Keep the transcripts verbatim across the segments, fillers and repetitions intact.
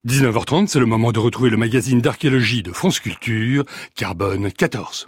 dix-neuf heures trente, c'est le moment de retrouver le magazine d'archéologie de France Culture, Carbone quatorze.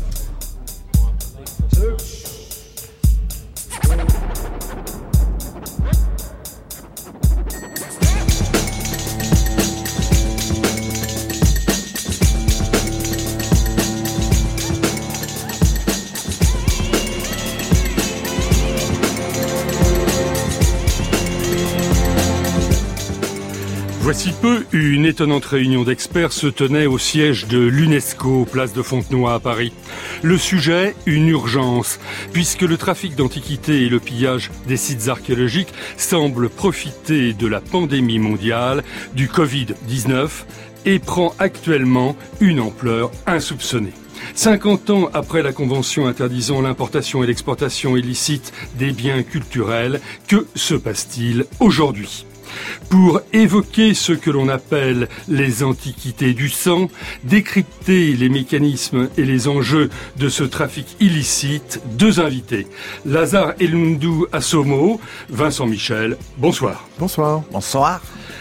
Voici peu, une étonnante réunion d'experts se tenait au siège de l'UNESCO, place de Fontenoy à Paris. Le sujet, une urgence, puisque le trafic d'antiquités et le pillage des sites archéologiques semblent profiter de la pandémie mondiale du covid dix-neuf et prend actuellement une ampleur insoupçonnée. cinquante ans après la Convention interdisant l'importation et l'exportation illicite des biens culturels, que se passe-t-il aujourd'hui ? Pour évoquer ce que l'on appelle les antiquités du sang, décrypter les mécanismes et les enjeux de ce trafic illicite, deux invités. Lazare Elundou Assomo, Vincent Michel, bonsoir. Bonsoir. Bonsoir.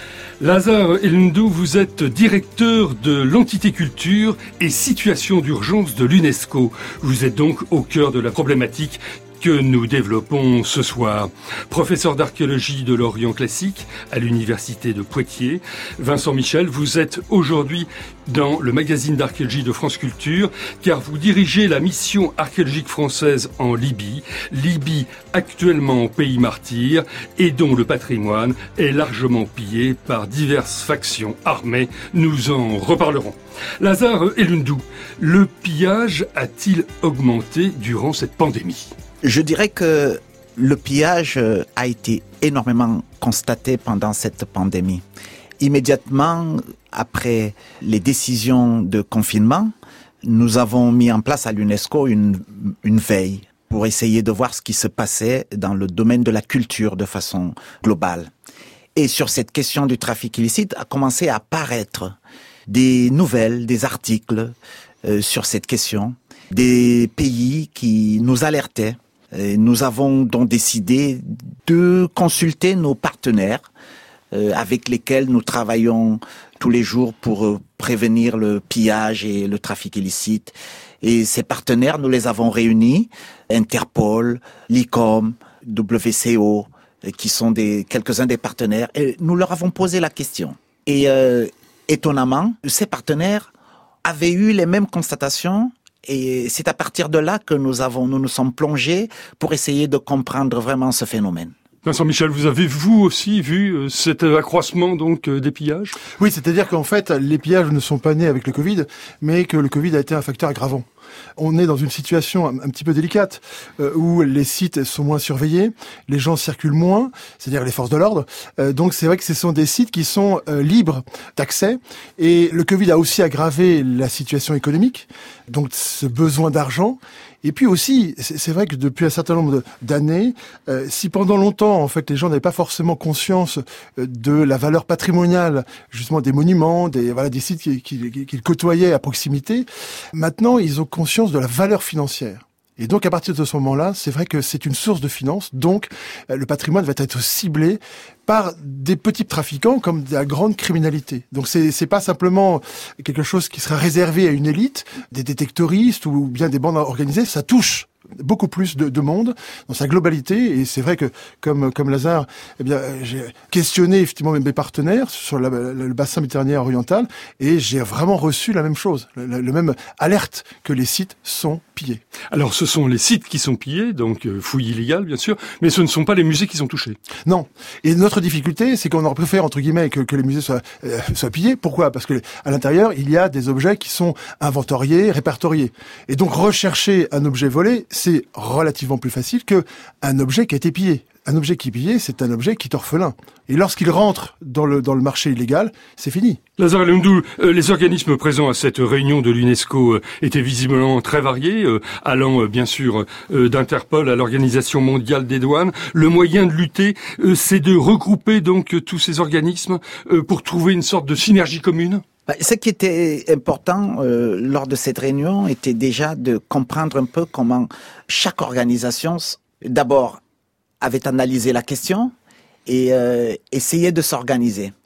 Lazare Elundou, vous êtes directeur de l'entité culture et situation d'urgence de l'UNESCO. Vous êtes donc au cœur de la problématique que nous développons ce soir. Professeur d'archéologie de l'Orient classique à l'université de Poitiers, Vincent Michel, vous êtes aujourd'hui dans le magazine d'archéologie de France Culture, car vous dirigez la mission archéologique française en Libye, Libye actuellement pays martyr, et dont le patrimoine est largement pillé par diverses factions armées. Nous en reparlerons. Lazare Elundou, le pillage a-t-il augmenté durant cette pandémie ? Je dirais que le pillage a été énormément constaté pendant cette pandémie. Immédiatement après les décisions de confinement, nous avons mis en place à l'UNESCO une, une veille pour essayer de voir ce qui se passait dans le domaine de la culture de façon globale. Et sur cette question du trafic illicite a commencé à apparaître des nouvelles, des articles euh, sur cette question, des pays qui nous alertaient. Et nous avons donc décidé de consulter nos partenaires euh, avec lesquels nous travaillons tous les jours pour euh, prévenir le pillage et le trafic illicite. Et ces partenaires, nous les avons réunis, Interpol, l'I C O M, W C O, qui sont des, quelques-uns des partenaires, et nous leur avons posé la question. Et euh, étonnamment, ces partenaires avaient eu les mêmes constatations. Et c'est à partir de là que nous avons, nous nous sommes plongés pour essayer de comprendre vraiment ce phénomène. Vincent Michel, vous avez vous aussi vu cet accroissement donc des pillages ? Oui, c'est-à-dire qu'en fait, les pillages ne sont pas nés avec le Covid, mais que le Covid a été un facteur aggravant. On est dans une situation un, un petit peu délicate, euh, où les sites sont moins surveillés, les gens circulent moins, c'est-à-dire les forces de l'ordre. Euh, donc c'est vrai que ce sont des sites qui sont euh, libres d'accès. Et le Covid a aussi aggravé la situation économique, donc ce besoin d'argent. Et puis aussi, c'est vrai que depuis un certain nombre d'années, euh, si pendant longtemps, en fait, les gens n'avaient pas forcément conscience de la valeur patrimoniale, justement des monuments, des voilà, des sites qu'ils qu'ils, qu'ils côtoyaient à proximité, maintenant ils ont conscience de la valeur financière. Et donc, à partir de ce moment-là, c'est vrai que c'est une source de finances. Donc, le patrimoine va être ciblé par des petits trafiquants comme de la grande criminalité. Donc, c'est, c'est pas simplement quelque chose qui sera réservé à une élite, des détectoristes ou bien des bandes organisées. Ça touche beaucoup plus de, de monde dans sa globalité. Et c'est vrai que, comme comme Lazare, eh bien, j'ai questionné effectivement mes partenaires sur la, le bassin méditerranéen oriental et j'ai vraiment reçu la même chose, le, le même alerte que les sites sont pillés. Alors, ce sont les sites qui sont pillés, donc euh, fouilles illégales, bien sûr, mais ce ne sont pas les musées qui sont touchés. Non. Et notre difficulté, c'est qu'on aurait préféré, entre guillemets, que, que les musées soient, euh, soient pillés. Pourquoi ? Parce que à l'intérieur, il y a des objets qui sont inventoriés, répertoriés. Et donc, rechercher un objet volé, c'est relativement plus facile qu'un objet qui a été pillé. Un objet qui est pillé, c'est un objet qui est orphelin. Et lorsqu'il rentre dans le, dans le marché illégal, c'est fini. Lazare Elundou, euh, les organismes présents à cette réunion de l'UNESCO euh, étaient visiblement très variés, euh, allant euh, bien sûr euh, d'Interpol à l'Organisation mondiale des douanes. Le moyen de lutter, euh, c'est de regrouper donc euh, tous ces organismes euh, pour trouver une sorte de synergie commune. Ce qui était important euh, lors de cette réunion était déjà de comprendre un peu comment chaque organisation, d'abord, avait analysé la question et euh, essayait de s'organiser.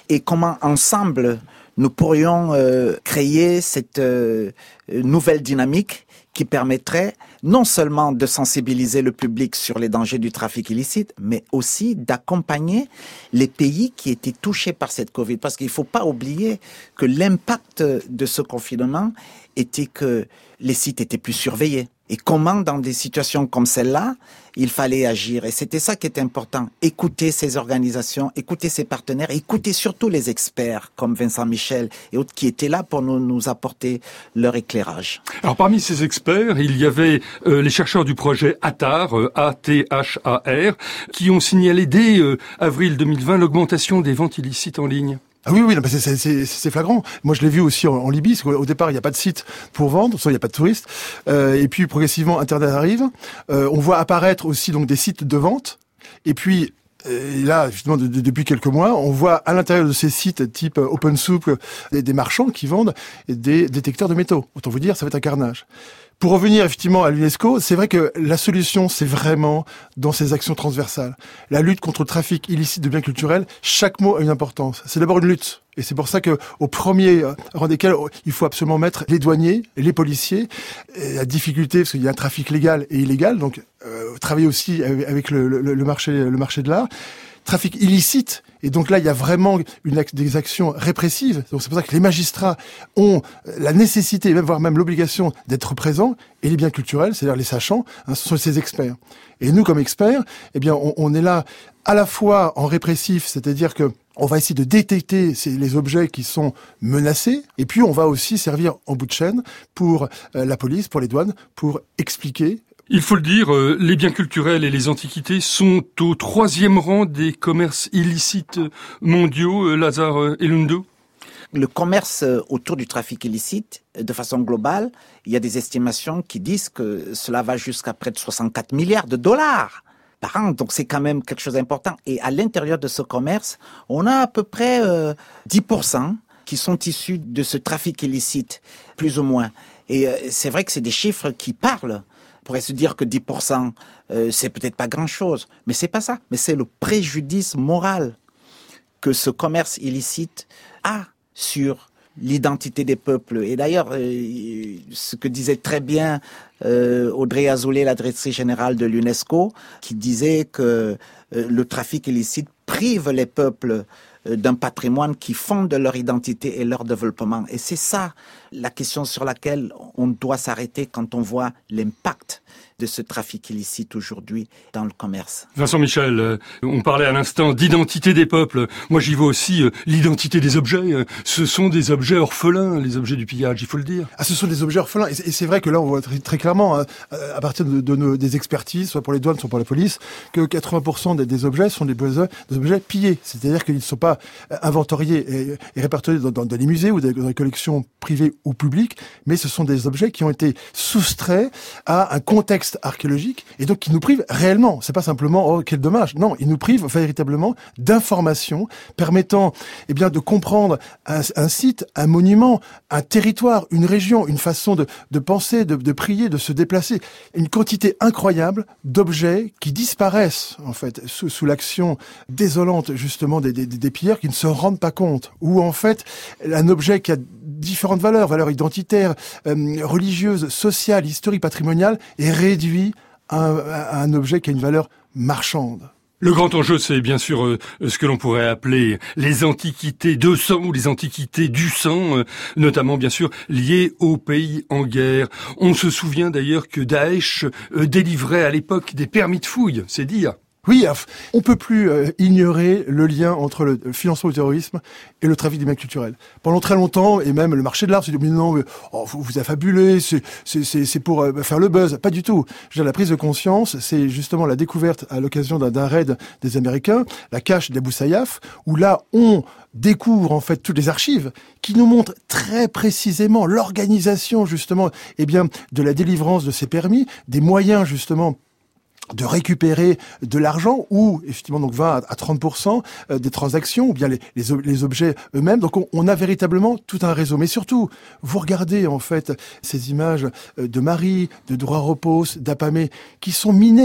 et comment ensemble nous pourrions euh, créer cette euh, nouvelle dynamique qui permettrait non seulement de sensibiliser le public sur les dangers du trafic illicite, mais aussi d'accompagner les pays qui étaient touchés par cette Covid. Parce qu'il ne faut pas oublier que l'impact de ce confinement était que les sites étaient plus surveillés. Et comment, dans des situations comme celle-là, il fallait agir. Et c'était ça qui était important. Écouter ces organisations, écouter ces partenaires, écouter surtout les experts comme Vincent Michel et autres qui étaient là pour nous, nous apporter leur éclairage. Alors parmi ces experts, il y avait euh, les chercheurs du projet A T A R, euh, A T H A R, qui ont signalé dès euh, avril deux mille vingt l'augmentation des ventes illicites en ligne. Ah oui, oui, non, c'est, c'est, c'est flagrant. Moi, je l'ai vu aussi en, en Libye, parce qu'au départ, il n'y a pas de site pour vendre, soit il n'y a pas de touristes. Euh, et puis, progressivement, Internet arrive. Euh, on voit apparaître aussi donc des sites de vente. Et puis, et là, justement, de, de, depuis quelques mois, on voit à l'intérieur de ces sites type OpenSoup des, des marchands qui vendent des détecteurs de métaux. Autant vous dire, ça va être un carnage. Pour revenir effectivement à l'UNESCO, c'est vrai que la solution, c'est vraiment dans ces actions transversales. La lutte contre le trafic illicite de biens culturels, chaque mot a une importance. C'est d'abord une lutte. Et c'est pour ça que, au premier rang desquels, il faut absolument mettre les douaniers, les policiers. Et la difficulté, parce qu'il y a un trafic légal et illégal, donc euh, travailler aussi avec le, le, le marché, le marché de l'art. Trafic illicite, et donc là il y a vraiment une, des actions répressives, donc c'est pour ça que les magistrats ont la nécessité, même voire même l'obligation d'être présents, et les biens culturels, c'est-à-dire les sachants, hein, ce sont ces experts. Et nous comme experts, eh bien on, on est là à la fois en répressif, c'est-à-dire que on va essayer de détecter ces, les objets qui sont menacés, et puis on va aussi servir en bout de chaîne pour euh, la police, pour les douanes, pour expliquer. Il faut le dire, euh, les biens culturels et les antiquités sont au troisième rang des commerces illicites mondiaux, euh, Lazare euh, Elundo. Le commerce autour du trafic illicite, de façon globale, il y a des estimations qui disent que cela va jusqu'à près de soixante-quatre milliards de dollars par an. Donc c'est quand même quelque chose d'important. Et à l'intérieur de ce commerce, on a à peu près euh, dix pour cent qui sont issus de ce trafic illicite, plus ou moins. Et euh, c'est vrai que c'est des chiffres qui parlent. On pourrait se dire que dix pour cent, euh, c'est peut-être pas grand-chose, mais c'est pas ça. Mais c'est le préjudice moral que ce commerce illicite a sur l'identité des peuples. Et d'ailleurs, euh, ce que disait très bien euh, Audrey Azoulay, la directrice générale de l'UNESCO, qui disait que euh, le trafic illicite prive les peuples euh, d'un patrimoine qui fonde leur identité et leur développement. Et c'est ça la question sur laquelle on doit s'arrêter quand on voit l'impact de ce trafic illicite aujourd'hui dans le commerce. Vincent Michel, euh, on parlait à l'instant d'identité des peuples. Moi, j'y vois aussi euh, l'identité des objets. Euh, ce sont des objets orphelins, les objets du pillage, il faut le dire. Ah, ce sont des objets orphelins. Et c'est, et c'est vrai que là, on voit très, très clairement, hein, à partir de, de nos, des expertises, soit pour les douanes, soit pour la police, que quatre-vingts pour cent des, des objets sont des, des objets pillés. C'est-à-dire qu'ils ne sont pas inventoriés et, et répertoriés dans, dans, dans les musées ou dans les collections privées ou publiques, mais ce sont des objets qui ont été soustraits à un contexte archéologique et donc qui nous privent réellement. C'est pas simplement oh quel dommage. Non, ils nous privent véritablement d'informations permettant eh bien de comprendre un, un site, un monument, un territoire, une région, une façon de, de penser, de, de prier, de se déplacer. Une quantité incroyable d'objets qui disparaissent en fait sous, sous l'action désolante justement des, des, des pilleurs qui ne se rendent pas compte. Ou en fait un objet qui a différentes valeurs, valeurs identitaires, euh, religieuses, sociales, historiques, patrimoniales, est réduit à un, à un objet qui a une valeur marchande. Le grand enjeu, c'est bien sûr euh, ce que l'on pourrait appeler les antiquités de sang ou les antiquités du sang, euh, notamment bien sûr liées aux pays en guerre. On se souvient d'ailleurs que Daesh euh, délivrait à l'époque des permis de fouille, c'est dire. Oui, on peut plus euh, ignorer le lien entre le financement du terrorisme et le trafic des biens culturels. Pendant très longtemps, et même le marché de l'art s'est dit mais non, mais, oh, vous vous affabulez, c'est c'est c'est, c'est pour euh, faire le buzz. Pas du tout. Je veux dire, la prise de conscience, c'est justement la découverte à l'occasion d'un, d'un raid des Américains, la cache d'Abou Sayyaf, où là on découvre en fait toutes les archives qui nous montrent très précisément l'organisation justement, eh bien, de la délivrance de ces permis, des moyens justement de récupérer de l'argent ou effectivement donc vingt à trente pour cent des transactions ou bien les, les, les objets eux-mêmes. Donc on, on a véritablement tout un réseau. Mais surtout, vous regardez en fait ces images de Marie, de Dora Repos, d'Apamé qui sont minées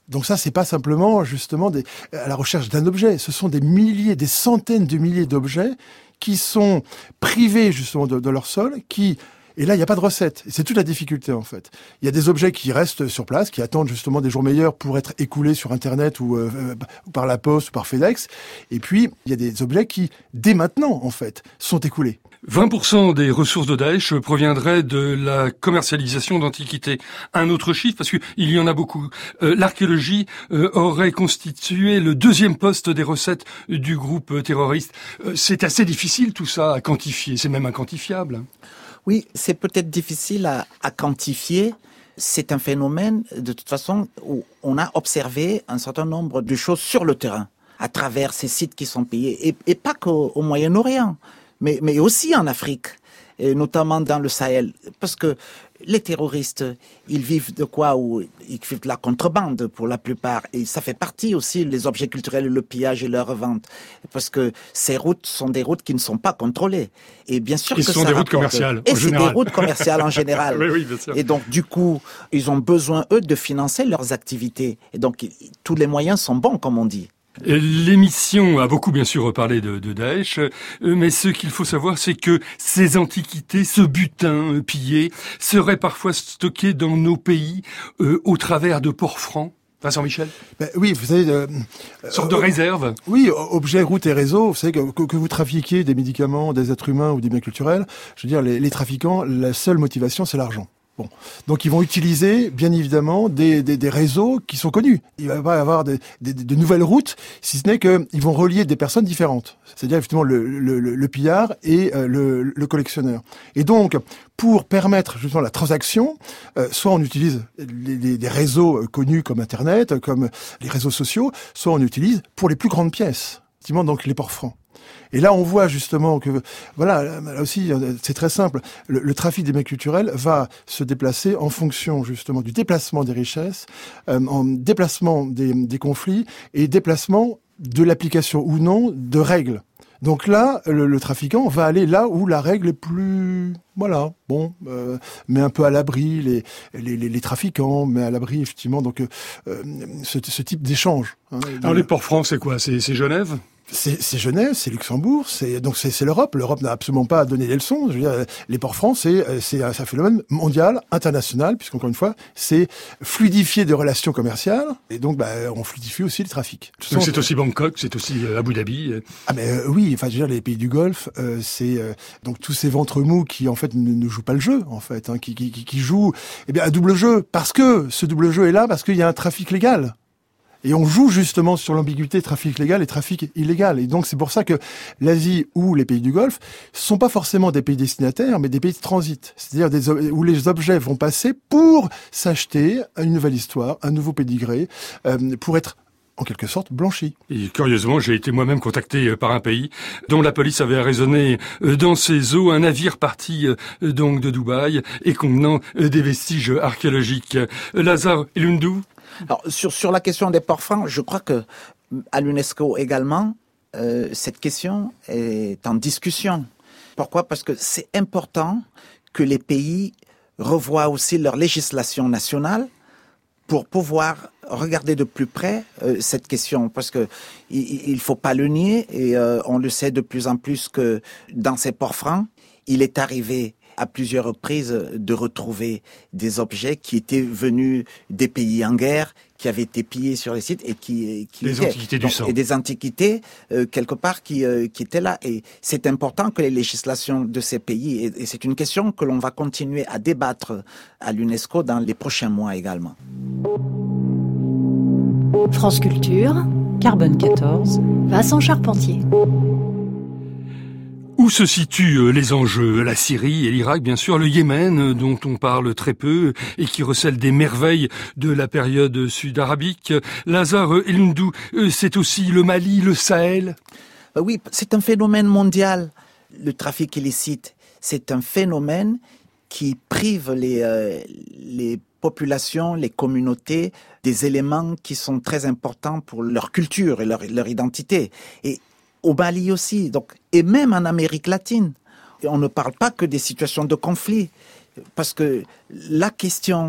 Donc ça, c'est pas simplement justement des, à la recherche d'un objet. Ce sont des milliers, des centaines de milliers d'objets qui sont privés justement de, de leur sol, qui et là, il n'y a pas de recette. C'est toute la difficulté, en fait. Il y a des objets qui restent sur place, qui attendent justement des jours meilleurs pour être écoulés sur Internet ou, euh, ou par la Poste ou par FedEx. Et puis, il y a des objets qui, dès maintenant, en fait, sont écoulés. vingt pour cent des ressources de Daesh proviendraient de la commercialisation d'antiquités. Un autre chiffre, parce qu'il y en a beaucoup. Euh, l'archéologie euh, aurait constitué le deuxième poste des recettes du groupe terroriste. Euh, c'est assez difficile, tout ça, à quantifier. C'est même inquantifiable. Oui, c'est peut-être difficile à, à quantifier. C'est un phénomène, de toute façon, où on a observé un certain nombre de choses sur le terrain, à travers ces sites qui sont pillés, et, et pas qu'au au Moyen-Orient, mais, mais aussi en Afrique, et notamment dans le Sahel. Parce que les terroristes, ils vivent de quoi? Ou ils vivent de la contrebande pour la plupart. Et ça fait partie aussi, les objets culturels, le pillage et leur revente. Parce que ces routes sont des routes qui ne sont pas contrôlées. Et bien sûr et que ce sont ça des routes rapporte. commerciales. Et en c'est général. des routes commerciales en général. Mais oui, bien sûr. Et donc, du coup, ils ont besoin, eux, de financer leurs activités. Et donc, tous les moyens sont bons, comme on dit. L'émission a beaucoup bien sûr parlé de, de Daesh, mais ce qu'il faut savoir, c'est que ces antiquités, ce butin pillé, seraient parfois stockés dans nos pays euh, au travers de ports francs. Vincent Michel, ben, oui, vous savez... Euh, sorte de euh, réserve. Oui, objets, routes et réseaux. Vous savez que, que, que vous trafiquiez des médicaments, des êtres humains ou des biens culturels, je veux dire, les, les trafiquants, la seule motivation, c'est l'argent. Bon, donc ils vont utiliser bien évidemment des, des, des réseaux qui sont connus. Il va pas y avoir de, de, de nouvelles routes, si ce n'est qu'ils vont relier des personnes différentes. C'est-à-dire effectivement le, le, le pillard et euh, le, le collectionneur. Et donc, pour permettre justement la transaction, euh, soit on utilise les, les, des réseaux connus comme Internet, comme les réseaux sociaux, soit on utilise pour les plus grandes pièces, effectivement donc les ports francs. Et là, on voit justement que, voilà, là aussi, c'est très simple. Le, le trafic des biens culturels va se déplacer en fonction justement du déplacement des richesses, euh, en déplacement des, des conflits et déplacement de l'application ou non de règles. Donc là, le, le trafiquant va aller là où la règle est plus, voilà, bon, euh, met un peu à l'abri les, les, les, les trafiquants, met à l'abri effectivement donc euh, ce, ce type d'échange. Hein. Alors les ports francs, c'est quoi? C'est, c'est Genève? C'est, c'est Genève, c'est Luxembourg, c'est donc c'est, c'est l'Europe. L'Europe n'a absolument pas donné des leçons. Je veux dire, les ports francs, c'est c'est un phénomène mondial, international, puisqu'encore une fois, c'est fluidifier des relations commerciales et donc bah, on fluidifie aussi le trafic. Donc c'est aussi Bangkok, c'est aussi Abu Dhabi. Ah mais euh, oui, enfin je veux dire les pays du Golfe, euh, c'est euh, donc tous ces ventres mous qui en fait ne, ne jouent pas le jeu en fait, hein, qui, qui qui jouent eh bien un double jeu parce que ce double jeu est là parce qu'il y a un trafic légal. Et on joue justement sur l'ambiguïté trafic légal et trafic illégal. Et donc c'est pour ça que l'Asie ou les pays du Golfe sont pas forcément des pays destinataires, mais des pays de transit. C'est-à-dire des, où les objets vont passer pour s'acheter une nouvelle histoire, un nouveau pédigré, euh, pour être en quelque sorte blanchi. Et curieusement, j'ai été moi-même contacté par un pays dont la police avait arraisonné dans ses eaux un navire parti donc de Dubaï et contenant des vestiges archéologiques. Lazare Elundou. Alors, sur, sur la question des ports francs, je crois que à l'UNESCO également, euh, cette question est en discussion. Pourquoi? Parce que c'est important que les pays revoient aussi leur législation nationale pour pouvoir regarder de plus près euh, cette question. Parce que il, il faut pas le nier, et euh, on le sait de plus en plus que dans ces ports francs, il est arrivé à plusieurs reprises de retrouver des objets qui étaient venus des pays en guerre, qui avaient été pillés sur les sites et qui, qui des étaient, antiquités donc, du sang et des antiquités euh, quelque part qui euh, qui étaient là. Et c'est important que les législations de ces pays, et, et c'est une question que l'on va continuer à débattre à l'UNESCO dans les prochains mois également. France Culture, Carbone quatorze, Vincent Charpentier. Où se situent les enjeux? La Syrie et l'Irak, bien sûr, le Yémen, dont on parle très peu et qui recèle des merveilles de la période sud-arabique. Lazare Elundou, c'est aussi le Mali, le Sahel? Oui, c'est un phénomène mondial. Le trafic illicite, c'est un phénomène qui prive les, euh, les populations, les communautés des éléments qui sont très importants pour leur culture et leur, leur identité. Et au Mali aussi, donc, et même en Amérique latine. Et on ne parle pas que des situations de conflit, parce que la question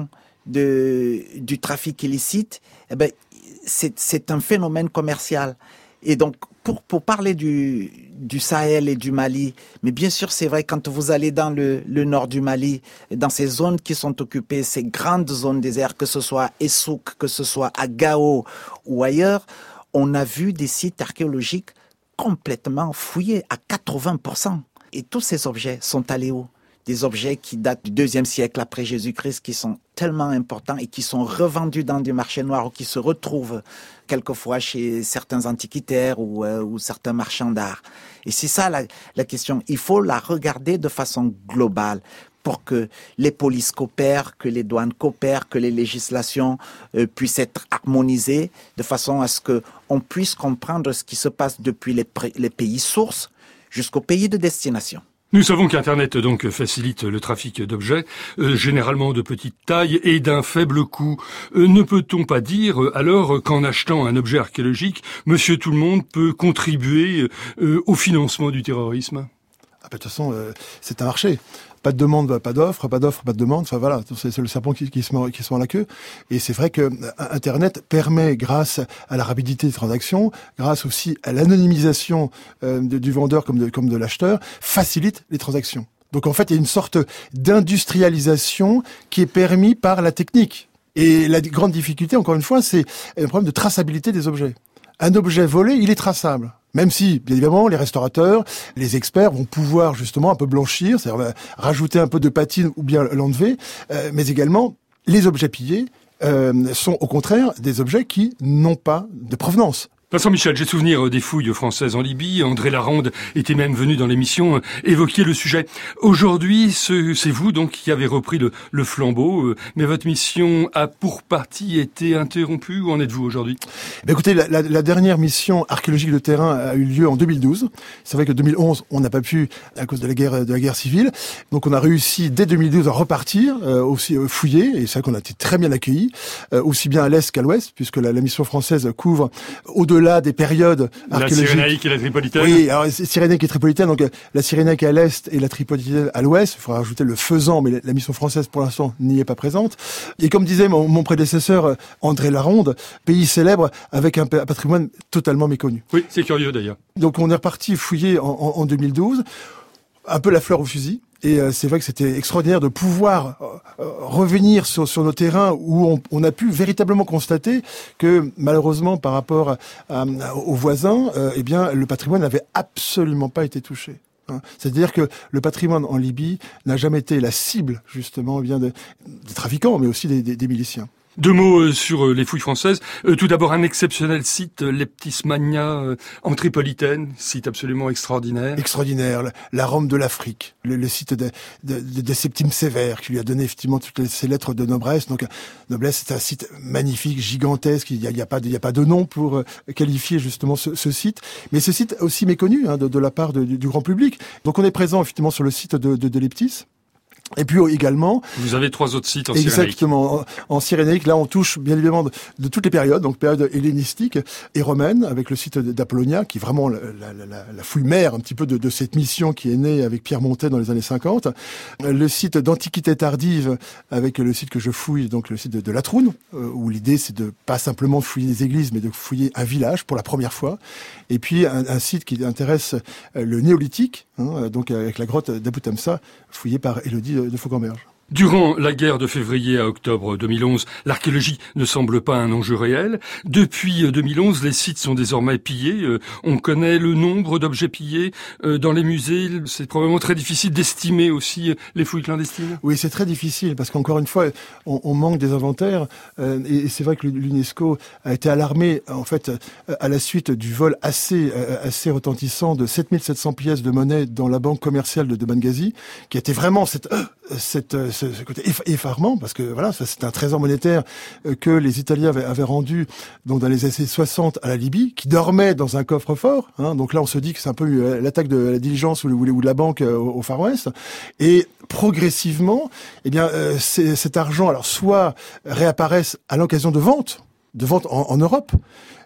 de, du trafic illicite, eh ben, c'est, c'est un phénomène commercial. Et donc, pour, pour parler du, du Sahel et du Mali, mais bien sûr, c'est vrai, quand vous allez dans le, le nord du Mali, dans ces zones qui sont occupées, ces grandes zones désertes, que ce soit à Essouk, que ce soit à Gao ou ailleurs, on a vu des sites archéologiques complètement fouillés à quatre-vingts pour cent. Et tous ces objets sont allés où ? Des objets qui datent du deuxième siècle après Jésus-Christ, qui sont tellement importants et qui sont revendus dans du marché noir ou qui se retrouvent quelquefois chez certains antiquitaires ou, euh, ou certains marchands d'art. Et c'est ça la, la question. Il faut la regarder de façon globale pour que les polices coopèrent, que les douanes coopèrent, que les législations euh, puissent être harmonisées de façon à ce qu'on puisse comprendre ce qui se passe depuis les, pré- les pays sources jusqu'au pays de destination. Nous savons qu'Internet donc facilite le trafic d'objets, euh, généralement de petite taille et d'un faible coût. Euh, ne peut-on pas dire alors qu'en achetant un objet archéologique, Monsieur Tout-le-Monde peut contribuer euh, au financement du terrorisme ? Ah bah, de toute façon, euh, c'est un marché. Pas de demande, pas d'offre, pas d'offre, pas de demande. Enfin voilà, c'est, c'est le serpent qui, qui se met, qui se met à la queue. Et c'est vrai que Internet permet, grâce à la rapidité des transactions, grâce aussi à l'anonymisation euh, de, du vendeur comme de, comme de l'acheteur, facilite les transactions. Donc en fait, il y a une sorte d'industrialisation qui est permise par la technique. Et la grande difficulté, encore une fois, c'est un problème de traçabilité des objets. Un objet volé, il est traçable. Même si, bien évidemment, les restaurateurs, les experts vont pouvoir justement un peu blanchir, c'est-à-dire rajouter un peu de patine ou bien l'enlever, euh, mais également, les objets pillés euh, sont au contraire des objets qui n'ont pas de provenance. Vincent Michel, j'ai souvenir des fouilles françaises en Libye. André Laronde était même venu dans l'émission évoquer le sujet. Aujourd'hui, ce, c'est vous donc qui avez repris le, le flambeau, mais votre mission a pour partie été interrompue. Où en êtes-vous aujourd'hui ? Eh bien, écoutez, la, la, la dernière mission archéologique de terrain a eu lieu en deux mille douze. C'est vrai que deux mille onze, on n'a pas pu à cause de la guerre de la guerre civile. Donc, on a réussi dès deux mille douze à repartir, euh, aussi euh, fouiller, et c'est vrai qu'on a été très bien accueillis, euh, aussi bien à l'est qu'à l'ouest, puisque la, la mission française couvre au-delà Là, des périodes archéologiques. La Cyrénaïque et la Tripolitaine. Oui, alors Cyrénaïque et Tripolitaine, donc la Cyrénaïque à l'est et la Tripolitaine à l'ouest. Il faudra rajouter le Faisan, mais la mission française pour l'instant n'y est pas présente. Et comme disait mon, mon prédécesseur André Laronde, pays célèbre avec un patrimoine totalement méconnu. Oui, c'est curieux d'ailleurs. Donc on est reparti fouiller en, en, en deux mille douze, un peu la fleur au fusil. Et euh, c'est vrai que c'était extraordinaire de pouvoir euh, revenir sur, sur nos terrains où on, on a pu véritablement constater que malheureusement par rapport à, à, aux voisins, euh, eh bien le patrimoine n'avait absolument pas été touché. Hein. C'est-à-dire que le patrimoine en Libye n'a jamais été la cible justement eh bien des, des trafiquants, mais aussi des, des, des miliciens. Deux mots sur les fouilles françaises. Tout d'abord, un exceptionnel site, Leptismania en Tripolitaine, site absolument extraordinaire. Extraordinaire, la, la Rome de l'Afrique, le, le site de, de, de, de Septime Sévère, qui lui a donné effectivement toutes ces lettres de noblesse. Donc, noblesse, c'est un site magnifique, gigantesque. Il n'y a, il y a pas, il y a pas de nom pour qualifier justement ce, ce site. Mais ce site aussi méconnu hein, de, de la part de, du, du grand public. Donc, on est présent effectivement sur le site de, de, de Leptis. Et puis également... Vous avez trois autres sites en Cyrénaïque. Exactement. En, en Cyrénaïque, là, on touche bien évidemment de, de toutes les périodes, donc période hellénistique et romaine, avec le site d'Apollonia, qui est vraiment la, la, la, la fouille mère un petit peu de, de cette mission qui est née avec Pierre Montet dans les années cinquante. Le site d'Antiquité tardive, avec le site que je fouille, donc le site de, de Latroun, euh, où l'idée c'est de pas simplement fouiller des églises, mais de fouiller un village pour la première fois. Et puis un, un site qui intéresse le néolithique, hein, donc avec la grotte d'Abou Tamsa, fouillée par Élodie de Fauquemberge. Durant la guerre de février à octobre deux mille onze, l'archéologie ne semble pas un enjeu réel. Depuis deux mille onze, les sites sont désormais pillés. On connaît le nombre d'objets pillés dans les musées. C'est probablement très difficile d'estimer aussi les fouilles clandestines. Oui, c'est très difficile parce qu'encore une fois, on, on manque des inventaires. Et c'est vrai que l'UNESCO a été alarmé en fait à la suite du vol assez assez retentissant de sept mille sept cents pièces de monnaie dans la banque commerciale de, de Benghazi, qui était vraiment cette cette ce, ce côté effarement, parce que voilà, ça c'est un trésor monétaire que les Italiens avaient, avaient rendu donc dans les années soixante à la Libye, qui dormait dans un coffre-fort. Hein, donc là, on se dit que c'est un peu l'attaque de la diligence ou, ou de la banque au, au Far West. Et progressivement, eh bien, euh, cet argent, alors soit réapparaisse à l'occasion de ventes, de ventes en, en Europe.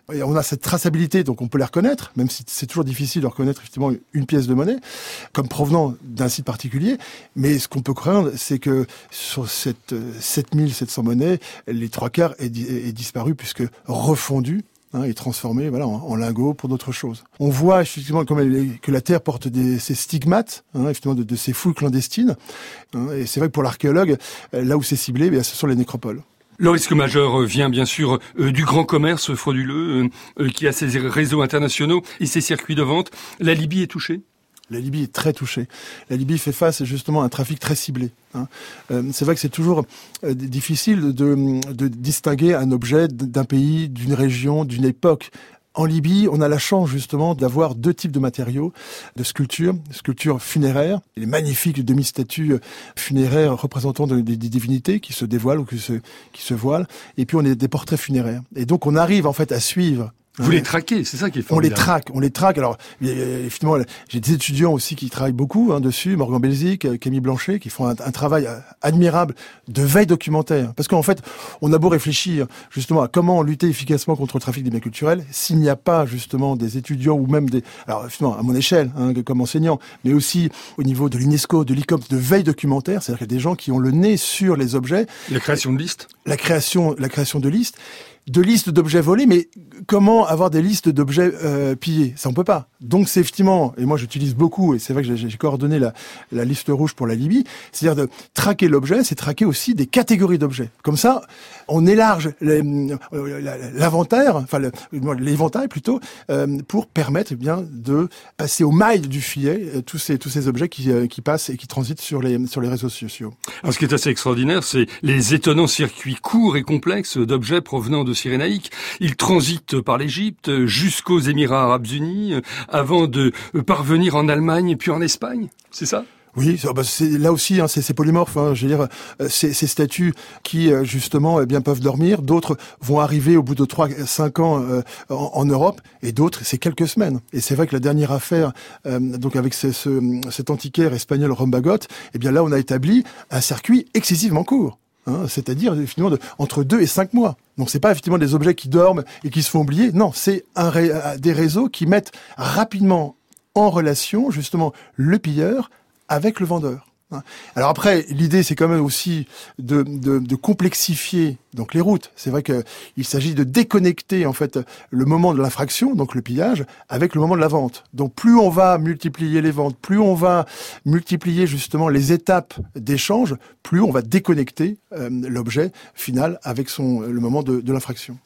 Et on a cette traçabilité, donc on peut les reconnaître, même si c'est toujours difficile de reconnaître effectivement une pièce de monnaie comme provenant d'un site particulier. Mais ce qu'on peut craindre, c'est que sur cette sept mille sept cents monnaies, les trois quarts aient, aient disparu puisque refondus. Hein, et transformé voilà, en, en lingots pour d'autres choses. On voit effectivement comme elle est, que la Terre porte des, ces stigmates hein, effectivement de, de ces fouilles clandestines. Hein, et c'est vrai que pour l'archéologue, là où c'est ciblé, bien, ce sont les nécropoles. Le risque majeur vient bien sûr euh, du grand commerce frauduleux euh, euh, qui a ses réseaux internationaux et ses circuits de vente. La Libye est touchée ? La Libye est très touchée. La Libye fait face justement à un trafic très ciblé. Hein. Euh, c'est vrai que c'est toujours euh, difficile de, de distinguer un objet d'un pays, d'une région, d'une époque. En Libye, on a la chance justement d'avoir deux types de matériaux, de sculptures, sculptures funéraires, les magnifiques demi-statues funéraires représentant des, des divinités qui se dévoilent ou qui se, qui se voilent, et puis on a des portraits funéraires. Et donc on arrive en fait à suivre. Vous les traquez, c'est ça qui est formidable. On les traque, on les traque. Alors, effectivement, j'ai des étudiants aussi qui travaillent beaucoup hein, dessus, Morgan Belzic, Camille Blanchet, qui font un, un travail admirable de veille documentaire. Parce qu'en fait, on a beau réfléchir justement à comment lutter efficacement contre le trafic des biens culturels, s'il n'y a pas justement des étudiants ou même des, alors finalement à mon échelle, hein, comme enseignant, mais aussi au niveau de l'UNESCO, de l'I C O M, de veille documentaire, c'est-à-dire qu'il y a des gens qui ont le nez sur les objets. La création de listes. La création, la création de listes. De listes d'objets volés, mais comment avoir des listes d'objets euh, pillés ? Ça, on peut pas. Donc, c'est effectivement, et moi j'utilise beaucoup, et c'est vrai que j'ai, j'ai coordonné la, la liste rouge pour la Libye, c'est-à-dire de traquer l'objet, c'est traquer aussi des catégories d'objets. Comme ça, on élarge les, euh, l'inventaire, enfin le, l'éventail plutôt, euh, pour permettre eh bien de passer aux mailles du filet euh, tous ces tous ces objets qui, euh, qui passent et qui transitent sur les sur les réseaux sociaux. Alors, ce qui est assez extraordinaire, c'est les étonnants circuits courts et complexes d'objets provenant de Cyrénaïque. Ils transitent par l'Égypte jusqu'aux Émirats Arabes Unis avant de parvenir en Allemagne puis en Espagne. C'est ça ? Oui, bah c'est là aussi, hein, c'est, c'est polymorphe. Hein, je veux dire, ces, ces statues qui justement, eh bien peuvent dormir. D'autres vont arriver au bout de trois, cinq ans euh, en, en Europe, et d'autres c'est quelques semaines. Et c'est vrai que la dernière affaire, euh, donc avec ce, ce, cet antiquaire espagnol Rombagot, eh bien là on a établi un circuit excessivement court. Hein, c'est-à-dire effectivement de, entre deux et cinq mois. Donc c'est pas effectivement des objets qui dorment et qui se font oublier. Non, c'est un ré, des réseaux qui mettent rapidement en relation justement le pilleur avec le vendeur. Alors après, l'idée c'est quand même aussi de, de, de complexifier donc les routes. C'est vrai que il s'agit de déconnecter en fait le moment de l'infraction, donc le pillage, avec le moment de la vente. Donc plus on va multiplier les ventes, plus on va multiplier justement les étapes d'échange, plus on va déconnecter euh, l'objet final avec son le moment de, de l'infraction.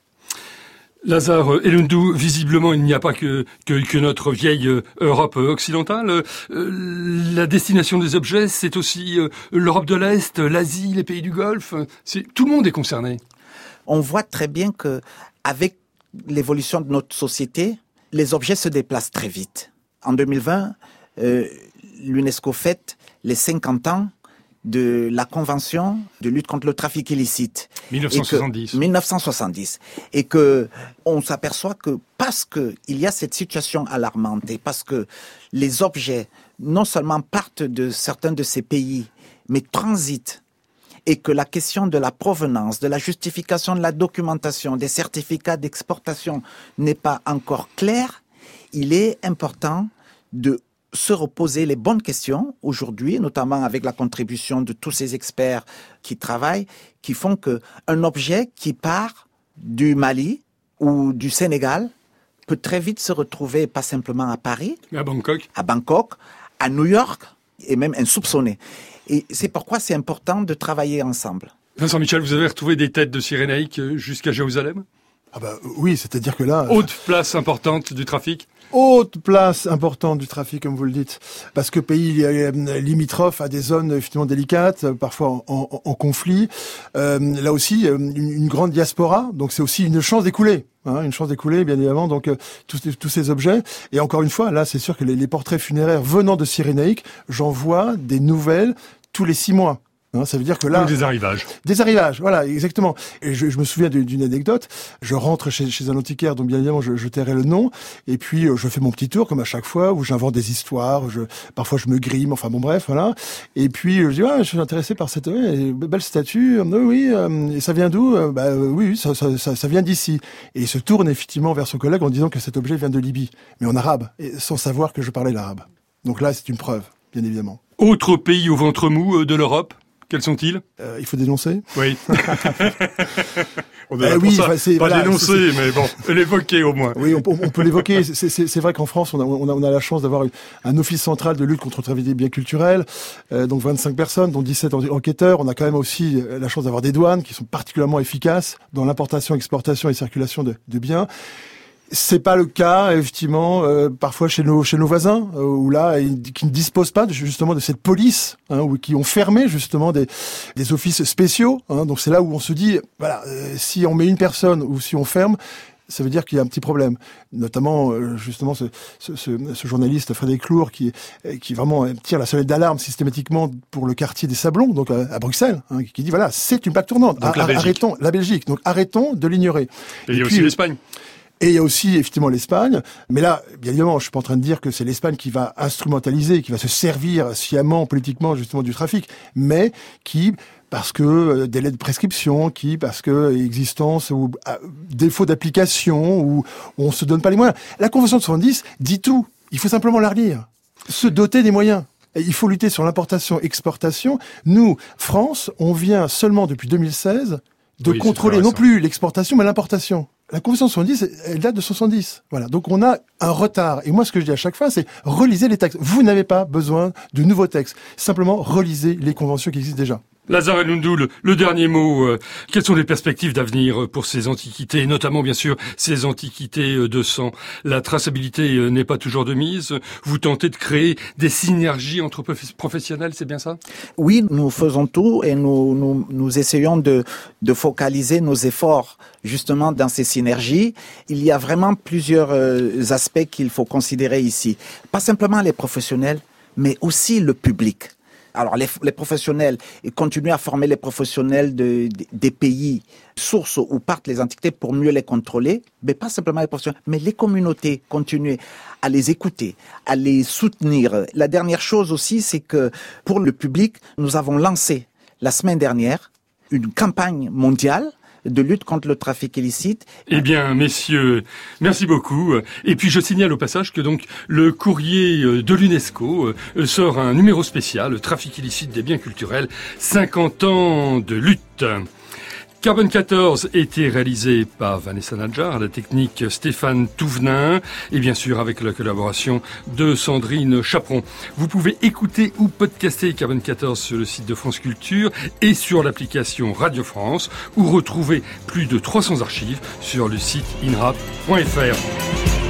Lazare Elundou, visiblement, il n'y a pas que, que, que notre vieille Europe occidentale. Euh, la destination des objets, c'est aussi euh, l'Europe de l'Est, l'Asie, les pays du Golfe. C'est, tout le monde est concerné. On voit très bien que, avec l'évolution de notre société, les objets se déplacent très vite. En deux mille vingt, euh, l'UNESCO fête les cinquante ans de la Convention de lutte contre le trafic illicite. dix-neuf cent soixante-dix. dix-neuf cent soixante-dix. Et que on s'aperçoit que parce que il y a cette situation alarmante et parce que les objets non seulement partent de certains de ces pays, mais transitent, et que la question de la provenance, de la justification de la documentation, des certificats d'exportation n'est pas encore claire, il est important de se reposer les bonnes questions aujourd'hui, notamment avec la contribution de tous ces experts qui travaillent, qui font que un objet qui part du Mali ou du Sénégal peut très vite se retrouver pas simplement à Paris, à Bangkok, à Bangkok, à New York et même insoupçonné. Et c'est pourquoi c'est important de travailler ensemble. Vincent Michel, vous avez retrouvé des têtes de Cyrénaïque jusqu'à Jérusalem ? Ah bah oui, c'est-à-dire que là... Haute place importante du trafic ? Haute place importante du trafic, comme vous le dites, parce que pays limitrophe à des zones effectivement délicates, parfois en, en, en conflit. Euh, là aussi, une, une grande diaspora, donc c'est aussi une chance d'écouler. Hein, une chance d'écouler, bien évidemment, donc euh, tous, tous ces objets. Et encore une fois, là, c'est sûr que les, les portraits funéraires venant de Cyrénaïque, j'en vois des nouvelles tous les six mois. Hein, ça veut dire que là... Donc des arrivages. Des arrivages, voilà, exactement. Et je, je me souviens d'une anecdote. Je rentre chez, chez un antiquaire dont bien évidemment je, je tairai le nom, et puis euh, je fais mon petit tour comme à chaque fois, où j'invente des histoires, je, parfois je me grime, enfin bon bref, voilà. Et puis je dis, ah, je suis intéressé par cette ouais, belle statue. Oui, oui, euh, et ça vient d'où? Bah euh, oui, ça, ça, ça, ça vient d'ici. Et il se tourne effectivement vers son collègue en disant que cet objet vient de Libye, mais en arabe, et sans savoir que je parlais l'arabe. Donc là, c'est une preuve, bien évidemment. Autre pays au ventre mou de l'Europe? Quels sont-ils? euh, Il faut dénoncer. Oui. On est là euh, pour oui, ça. Enfin, c'est, pas voilà, dénoncer, mais bon, l'évoquer au moins. Oui, on, on peut l'évoquer. C'est, c'est, c'est vrai qu'en France, on a, on a, on a la chance d'avoir un office central de lutte contre le trafic des biens culturels, euh, donc vingt-cinq personnes, dont dix-sept enquêteurs. On a quand même aussi la chance d'avoir des douanes qui sont particulièrement efficaces dans l'importation, exportation et circulation de, de biens. C'est pas le cas, effectivement, euh, parfois chez nos chez nos voisins, euh, où là, ils, qui ne disposent pas de, justement de cette police, hein, ou qui ont fermé justement des des offices spéciaux. Hein, donc c'est là où on se dit, voilà, euh, si on met une personne ou si on ferme, ça veut dire qu'il y a un petit problème. Notamment, euh, justement, ce, ce, ce, ce journaliste Frédéric Lourd qui qui vraiment tire la sonnette d'alarme systématiquement pour le quartier des Sablons, donc à, à Bruxelles, hein, qui dit voilà, c'est une plaque tournante. Donc, la Belgique. Arrêtons la Belgique. Donc arrêtons de l'ignorer. Et il y a puis, aussi l'Espagne. Et il y a aussi, effectivement, l'Espagne. Mais là, bien évidemment, je suis pas en train de dire que c'est l'Espagne qui va instrumentaliser, qui va se servir sciemment, politiquement, justement, du trafic, mais qui, parce que euh, délai de prescription, qui, parce que existence ou euh, défaut d'application, ou on se donne pas les moyens. La Convention de soixante-dix dit tout. Il faut simplement la relire. Se doter des moyens. Et il faut lutter sur l'importation-exportation. Nous, France, on vient seulement depuis deux mille seize de oui, contrôler non plus l'exportation, mais l'importation. La Convention de soixante-dix, elle date de soixante-dix. Voilà. Donc on a un retard. Et moi, ce que je dis à chaque fois, c'est relisez les textes. Vous n'avez pas besoin de nouveaux textes. Simplement, relisez les conventions qui existent déjà. Lazare El Loundoul, le dernier mot. Euh, quelles sont les perspectives d'avenir pour ces antiquités, notamment bien sûr ces antiquités de sang? La traçabilité euh, n'est pas toujours de mise. Vous tentez de créer des synergies entre professionnels, c'est bien ça? Oui, nous faisons tout et nous nous, nous essayons de, de focaliser nos efforts justement dans ces synergies. Il y a vraiment plusieurs euh, aspects qu'il faut considérer ici. Pas simplement les professionnels, mais aussi le public. Alors les, les professionnels, ils continuent à former les professionnels de, de, des pays sources où partent les antiquités pour mieux les contrôler, mais pas simplement les professionnels, mais les communautés continuent à les écouter, à les soutenir. La dernière chose aussi, c'est que pour le public, nous avons lancé la semaine dernière une campagne mondiale de lutte contre le trafic illicite. Eh bien, messieurs, merci beaucoup. Et puis, je signale au passage que donc le courrier de l'UNESCO sort un numéro spécial, trafic illicite des biens culturels, cinquante ans de lutte. Carbone quatorze était réalisé par Vanessa Nadjar, la technique Stéphane Touvenin, et bien sûr avec la collaboration de Sandrine Chaperon. Vous pouvez écouter ou podcaster Carbone quatorze sur le site de France Culture et sur l'application Radio France, ou retrouver plus de trois cents archives sur le site inrap point f r.